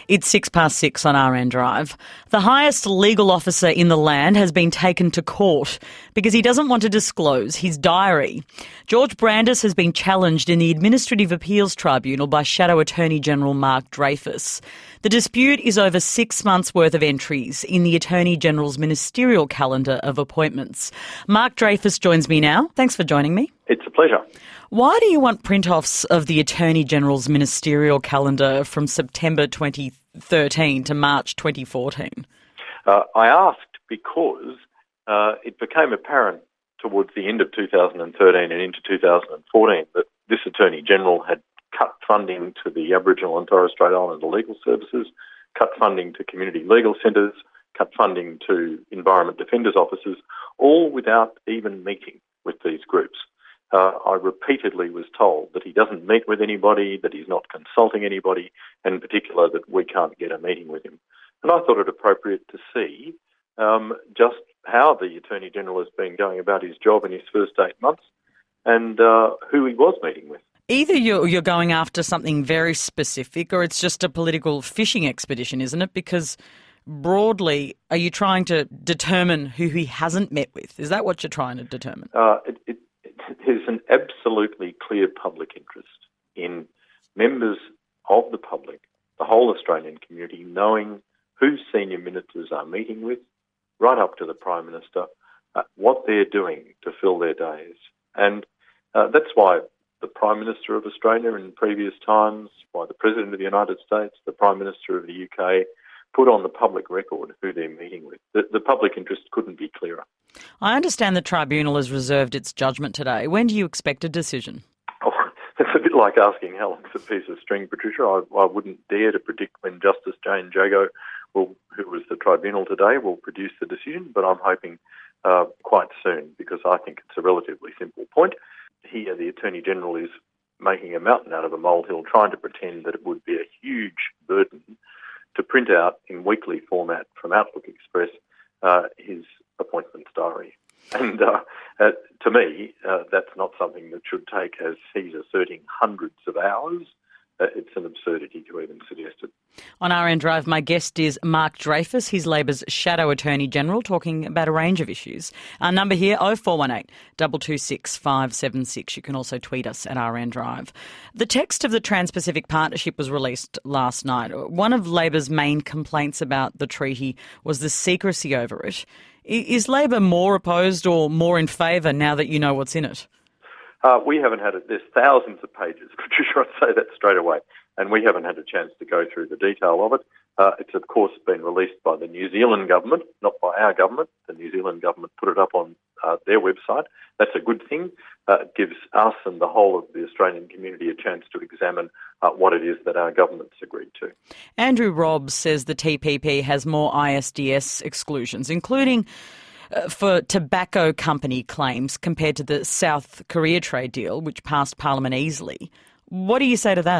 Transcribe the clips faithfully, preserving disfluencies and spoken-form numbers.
It's six past six on R N Drive. The highest legal officer in the land has been taken to court because he doesn't want to disclose his diary. George Brandis has been challenged in the Administrative Appeals Tribunal by Shadow Attorney General Mark Dreyfus. The dispute is over six months' worth of entries in the Attorney General's ministerial calendar of appointments. Mark Dreyfus joins me now. Thanks for joining me. It's a pleasure. Why do you want print-offs of the Attorney General's ministerial calendar from September twenty thirteen to March twenty fourteen? Uh, I asked because uh, it became apparent towards the end of two thousand thirteen and into two thousand fourteen that this Attorney General had cut funding to the Aboriginal and Torres Strait Islander legal services, cut funding to community legal centres, cut funding to Environment Defenders Offices, all without even meeting with these groups. Uh, I repeatedly was told that he doesn't meet with anybody, that he's not consulting anybody, and in particular that we can't get a meeting with him. And I thought it appropriate to see um, just how the Attorney General has been going about his job in his first eight months and uh, who he was meeting with. Either you're, you're going after something very specific or it's just a political fishing expedition, isn't it? Because broadly, are you trying to determine who he hasn't met with? Is that what you're trying to determine? Uh, it, it, There's an absolutely clear public interest in members of the public, the whole Australian community, knowing who senior ministers are meeting with, right up to the Prime Minister, uh, what they're doing to fill their days. And uh, that's why the Prime Minister of Australia in previous times, why the President of the United States, the Prime Minister of the U K, put on the public record who they're meeting with. The, the public interest couldn't be clearer. I understand the tribunal has reserved its judgment today. When do you expect a decision? Oh, it's a bit like asking how long's a piece of string, Patricia. I, I wouldn't dare to predict when Justice Jane Jago, will, who was the tribunal today, will produce the decision, but I'm hoping uh, quite soon because I think it's a relatively simple point. He, the Attorney General, is making a mountain out of a molehill, trying to pretend that it would be a huge burden to print out in weekly format from Outlook Express uh, his appointments diary. And uh, uh, to me, uh, that's not something that should take, as he's asserting, hundreds of hours. Uh, it's an absurdity to even suggest it. On R N Drive, my guest is Mark Dreyfus. He's Labor's Shadow Attorney General, talking about a range of issues. Our number here, oh four one eight, two two six, five seven six. You can also tweet us at R N Drive. The text of the Trans-Pacific Partnership was released last night. One of Labor's main complaints about the treaty was the secrecy over it. Is Labor more opposed or more in favour now that you know what's in it? Uh, we haven't had it. There's thousands of pages, Patricia, I'd say that straight away, and we haven't had a chance to go through the detail of it. Uh, it's, of course, been released by the New Zealand government, not by our government. The New Zealand government put it up on uh, their website. That's a good thing. Uh, it gives us and the whole of the Australian community a chance to examine uh, what it is that our government's agreed to. Andrew Robb says the T P P has more I S D S exclusions, including Uh, for tobacco company claims compared to the South Korea trade deal, which passed Parliament easily. What do you say to that?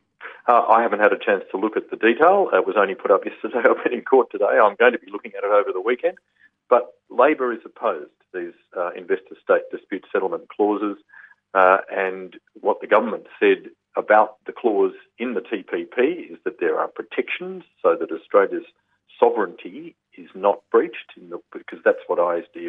Uh, I haven't had a chance to look at the detail. It was only put up yesterday. I've been in court today. I'm going to be looking at it over the weekend. But Labor is opposed to these uh, investor-state dispute settlement clauses. Uh, and what the government said about the clause in the T P P is that there are protections so that Australia's sovereignty is not breached, in the, because that's what I S D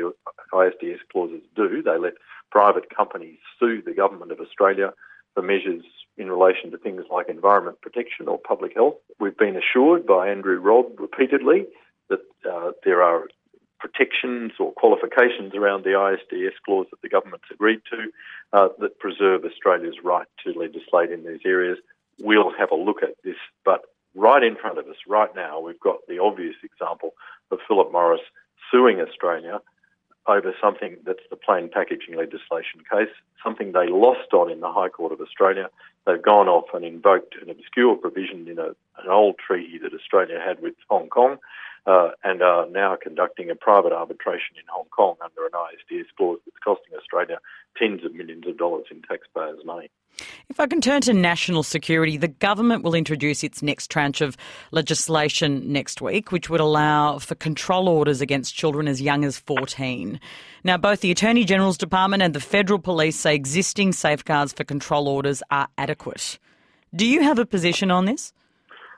S clauses do. They let private companies sue the government of Australia for measures in relation to things like environment protection or public health. We've been assured by Andrew Robb repeatedly that uh, there are protections or qualifications around the I S D S clause that the government's agreed to uh, that preserve Australia's right to legislate in these areas. We'll have a look at this, but right in front of us, right now, we've got the obvious example of Philip Morris suing Australia over something that's the plain packaging legislation case, something they lost on in the High Court of Australia. They've gone off and invoked an obscure provision in a, an old treaty that Australia had with Hong Kong uh, and are now conducting a private arbitration in Hong Kong under an I S D S clause that's costing Australia tens of millions of dollars in taxpayers' money. If I can turn to national security, the government will introduce its next tranche of legislation next week, which would allow for control orders against children as young as fourteen. Now, both the Attorney General's Department and the Federal Police say existing safeguards for control orders are adequate. Do you have a position on this?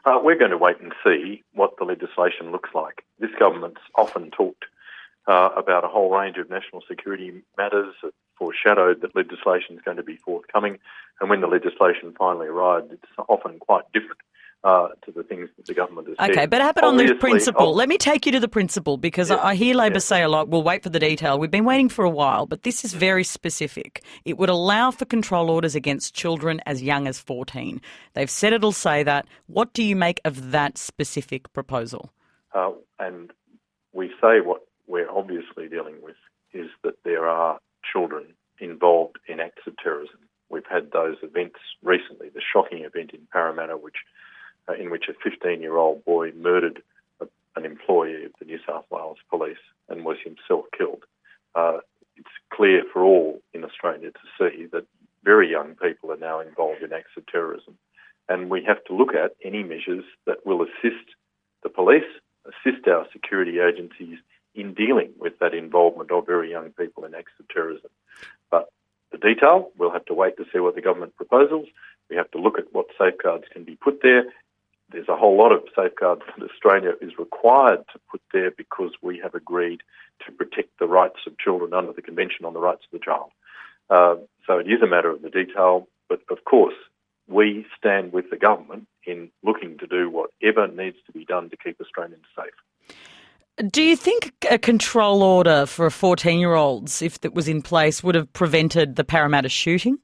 Uh, we're going to wait and see what the legislation looks like. This government's often talked uh, about a whole range of national security matters, that foreshadowed that legislation is going to be forthcoming, and when the legislation finally arrived, it's often quite different uh, to the things that the government has said. Okay, but how about on the Obviously, principle? oh, Let me take you to the principle, because yes, I hear Labor yes. say a lot, we'll wait for the detail. We've been waiting for a while, but this is very specific. It would allow for control orders against children as young as fourteen. They've said it'll say that. What do you make of that specific proposal? Uh, and we say what we're obviously dealing with is that there are children involved in acts of terrorism. We've had those events recently, the shocking event in Parramatta, which uh, in which a fifteen-year-old boy murdered a, an employee of the New South Wales Police and was himself killed. Uh, it's clear for all in Australia to see that very young people are now involved in acts of terrorism, and we have to look at any measures that will assist the police, assist our security agencies in dealing with that involvement of very young people in acts of terrorism. But the detail, we'll have to wait to see what the government proposes. We have to look at what safeguards can be put there. There's a whole lot of safeguards that Australia is required to put there because we have agreed to protect the rights of children under the Convention on the Rights of the Child. Uh, so it is a matter of the detail, but of course we stand with the government in looking to do whatever needs to be done to keep Australians safe. Do you think a control order for fourteen-year-olds, if that was in place, would have prevented the Parramatta shooting?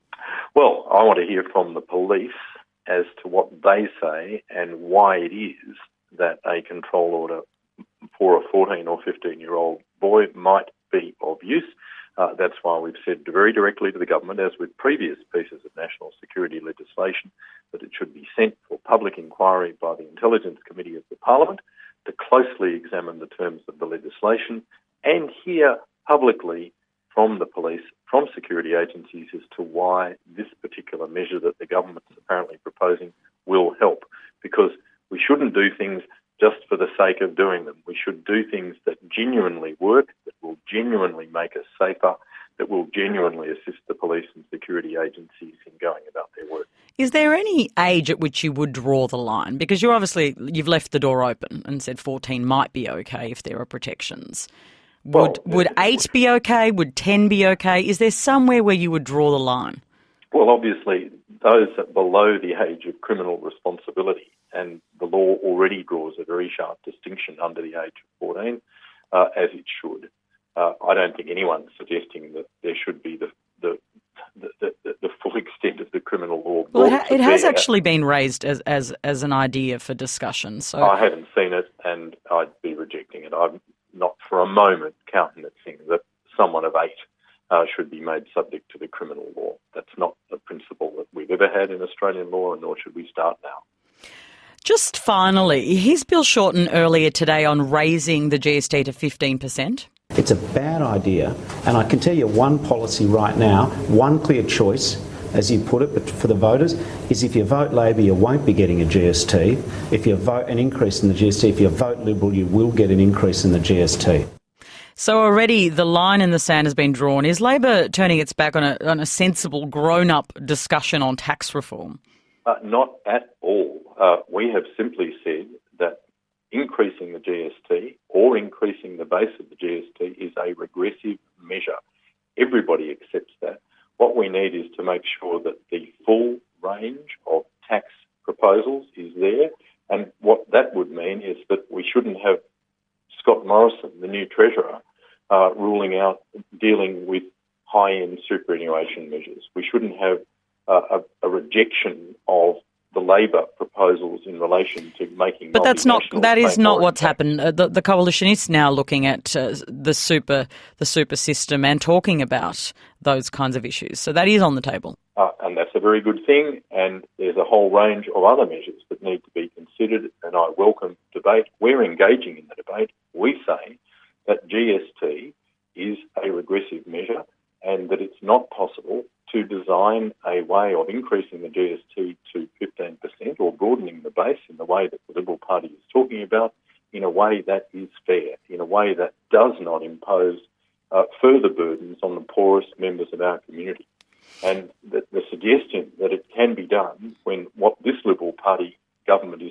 Well, I want to hear from the police as to what they say and why it is that a control order for a fourteen or fifteen-year-old boy might be of use. Uh, that's why we've said very directly to the government, as with previous pieces of national security legislation, that it should be sent for public inquiry by the Intelligence Committee of the Parliament to closely examine the terms of the legislation and hear publicly from the police, from security agencies, as to why this particular measure that the government's apparently proposing will help. Because we shouldn't do things just for the sake of doing them. We should do things that genuinely work, that will genuinely make us safer, that will genuinely assist the police and security agencies in going about their work. Is there any age at which you would draw the line? Because you're obviously, you've left the door open and said fourteen might be okay if there are protections. Would Well, would eight be okay? Would ten be okay? Is there somewhere where you would draw the line? Well, obviously, those below the age of criminal responsibility, and the law already draws a very sharp distinction under the age of fourteen, uh, as it should. Uh, I don't think anyone's suggesting that there should be the the, the, the, the full extent of the criminal law. Well, it, ha- it has bear. actually been raised as, as as an idea for discussion. So I haven't seen it, and I'd be rejecting it. I'm not for a moment countenancing that someone of eight uh, should be made subject to the criminal law. That's not a principle that we've ever had in Australian law, and nor should we start now. Just finally, here's Bill Shorten earlier today on raising the G S T to fifteen percent. It's a bad idea, and I can tell you one policy right now, one clear choice, as you put it, but for the voters, is if you vote Labor, you won't be getting a G S T. If you vote an increase in the G S T, if you vote Liberal, you will get an increase in the G S T. So already the line in the sand has been drawn. Is Labor turning its back on a, on a sensible, grown-up discussion on tax reform? Uh, not at all. Uh, we have simply said that increasing the G S T or increasing the base of the G S T is a regressive measure. Everybody accepts that. What we need is to make sure that the full range of tax proposals is there, and what that would mean is that we shouldn't have Scott Morrison, the new Treasurer, uh, ruling out dealing with high-end superannuation measures. We shouldn't have uh, a, a rejection of the Labor proposals in relation to making. But that's not that is not what's tax. happened. Uh, the, the coalition is now looking at uh, the super the super system and talking about those kinds of issues. So that is on the table. Uh, and that's a very good thing. And there's a whole range of other measures that need to be considered. And I welcome debate. We're engaging in the debate. We say that G S T is a regressive measure, and that it's not possible to design a way of increasing the G S T to fifteen percent or broadening the base in the way that the Liberal Party is talking about, in a way that is fair, in a way that does not impose uh, further burdens on the poorest members of our community. And the, the suggestion that it can be done when what this Liberal Party government is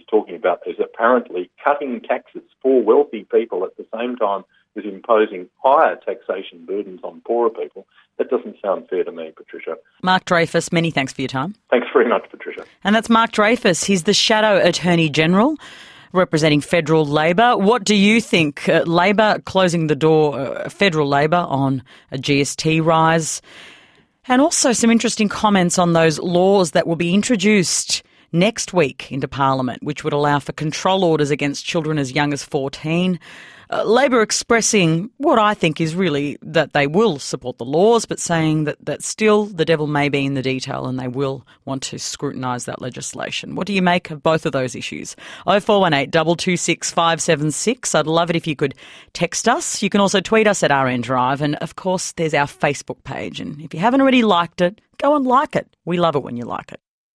talking about is apparently cutting taxes for wealthy people at the same time as imposing higher taxation burdens on poorer people. That doesn't sound fair to me, Patricia. Mark Dreyfus, many thanks for your time. Thanks very much, Patricia. And that's Mark Dreyfus. He's the Shadow Attorney General representing federal Labor. What do you think? Uh, Labor closing the door, uh, federal Labor, on a G S T rise, and also some interesting comments on those laws that will be introduced next week into Parliament, which would allow for control orders against children as young as fourteen. Uh, Labor expressing what I think is really that they will support the laws, but saying that, that still the devil may be in the detail and they will want to scrutinise that legislation. What do you make of both of those issues? oh four one eight, two two six, five seven six. I'd love it if you could text us. You can also tweet us at R N Drive. And, of course, there's our Facebook page. And if you haven't already liked it, go and like it. We love it when you like it.